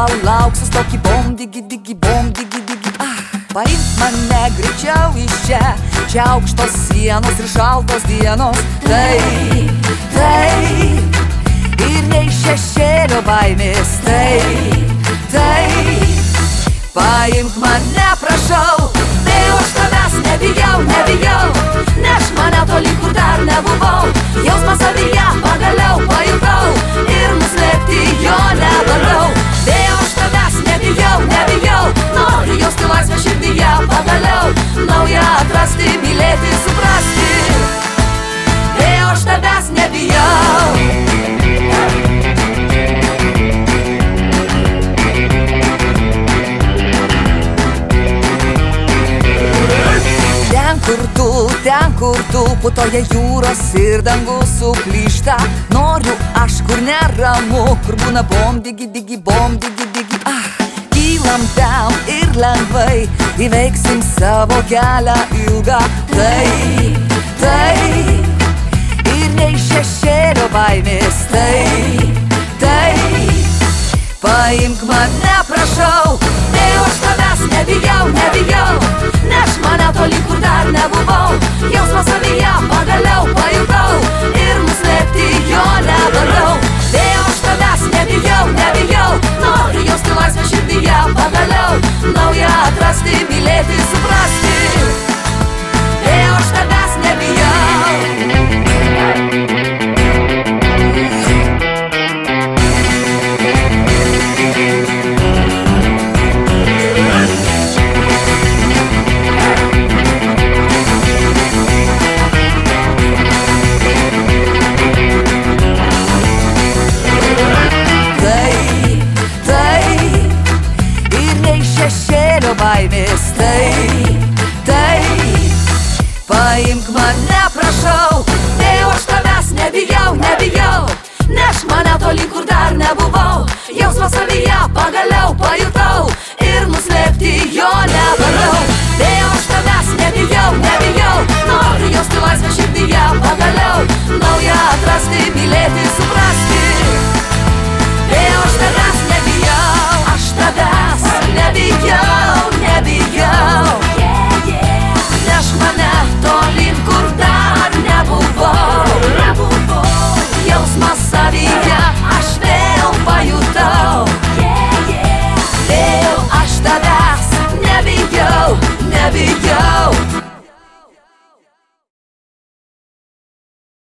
palauksiu tokį bom, digi, digi, bom, digi, digi. Paimk mane greičiau iš čia, čia aukštos sienos ir šaltos dienos. Taip, taip, ir nei šešėlio baimės. Taip, taip, paimk mane, prašau, tai aš tavęs nebijau, nebijau. Neš mane toli, kur dar nebuvau, jausmą savyje pagaliau pajutau ir nuslėpti jo nedarau. Tai aš tavęs nebijau, nebijau, noriu jausti laisvę širdyje pagaliau, naują atrasti, mylėti, suprasti. Tai aš tavęs nebijau. Ten, kur tu, putoje jūros ir dangus suplyšta. Noriu aš, kur neramu, kur būna bom, digi, digi, bom, digi, digi. Kylam ten ir lengvai įveiksim savo kelią ilgą. Taip, taip, ir nei šešėlio baimės. Taip, taip, paimk mane, prašau, tai aš tavęs nebijau, nebijau. Neš mane toli, kur dar nebuvau, jausmą savyje pagaliau pajutau ir nuslėpti jo nedarau. Tai aš tavęs nebijau, nebijau, noriu jausti laisvę širdyje pagaliau, naują atrasti, mylėti, suprasti. Tai aš tavęs nebijau. Baimės. Taip, taip, paimk mane, prašau, tai aš tavęs nebijau, nebijau. Neš mane toli, kur dar nebuvau, jausmą savyje pagaliau pajutau